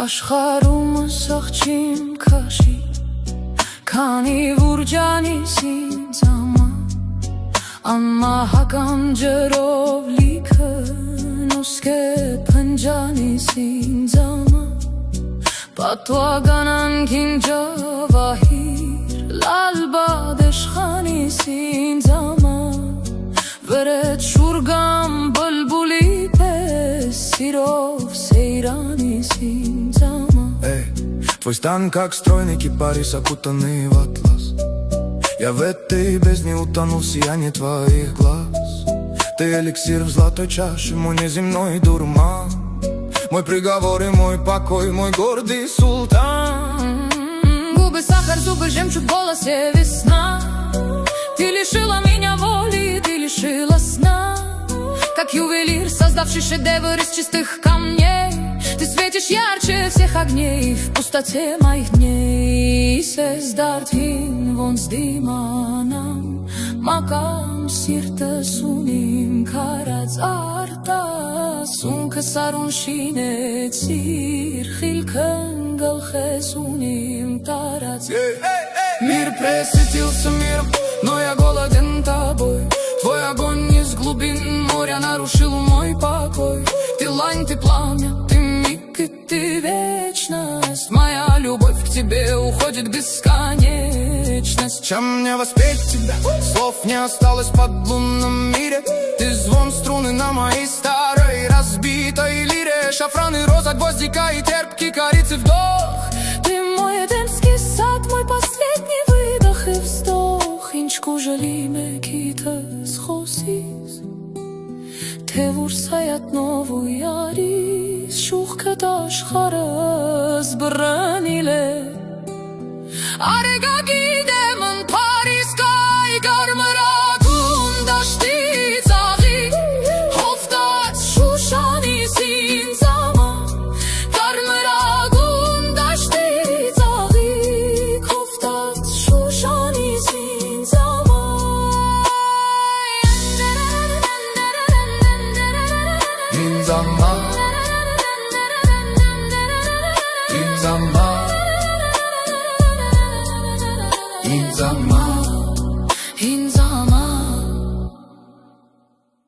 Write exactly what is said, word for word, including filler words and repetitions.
Աշխարհումս աղջիմ քաշի, քանի որ ջանիս ինձ համար, անմահական ջրով լիքը նոսկե փնջանիս ինձ համար, պատուական անքին ջավահիր, լալբադ իշխանիս ինձ համար, վրետ շուրգամ բլբուլի պես, սիրով սեյրանիս ինձ համար. Твой стан как стройный кипарис, окутанный в атлас. Я в этой бездне утонул в сиянии твоих глаз. Ты эликсир в золотой чаше, мой неземной дурман, мой приговор и мой покой, мой гордый султан. Губы сахар, зубы жемчуг, в голосе весна. Ты лишила меня воли, ты лишила сна. Как ювелир, создавший шедевр из чистых камней, ты светишь ярче всех огней в пустоте моих дней. Сездартин вон с диманом, макам сирта суним карац арта, сунка сарун шинецир, хилкан галхесуним тарац. Мир пресытился миром, но я голоден тобой. Твой огонь из глубин моря нарушил мой покой. Ты лань, ты пламя, ты миг и ты вечность. Моя любовь к тебе уходит в бесконечность. Чем мне воспеть тебя? Слов не осталось под лунном мире. Ты звон струны на моей старой разбитой лире. Шафран и роза, гвоздика и терпкий корицы вдох. Ты мой эдемский сад, мой последний выдох и вздох. Ինչ կուժելիմ է գիտես խոսիս, թե որ սայատնով ու յարիս, շուխքդ աշխարհս բռնիլ է. Արեգակի դեմն Փարիզ կայ կարմրագուն դաշտի ծաղի, հովտած Շուշանիս ինձ համար, կարմրագուն դաշտի ծաղի, հովտած Շուշանիս ինձ Ինձ համար